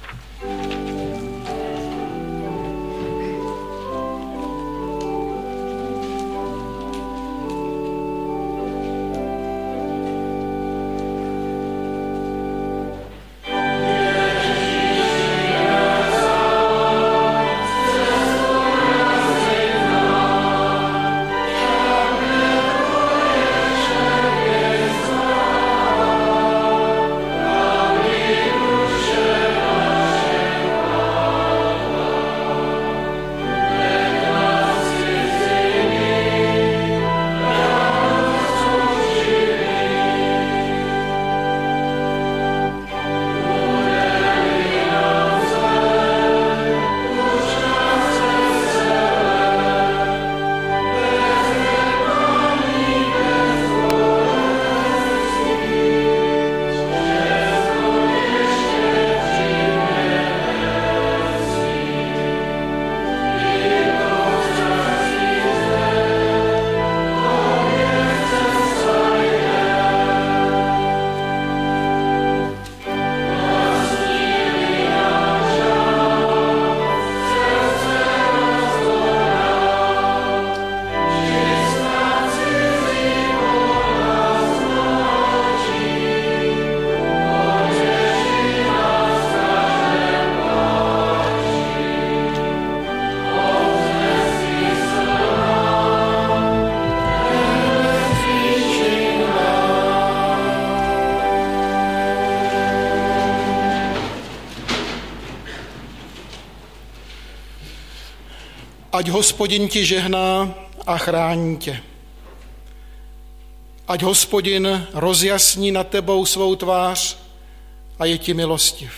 Ať Hospodin ti žehná a chrání tě. Ať Hospodin rozjasní nad tebou svou tvář a je ti milostiv.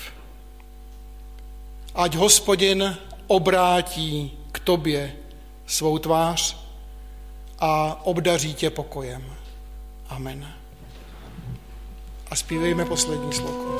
Ať Hospodin obrátí k tobě svou tvář a obdaří tě pokojem. Amen. A zpívejme poslední slovo.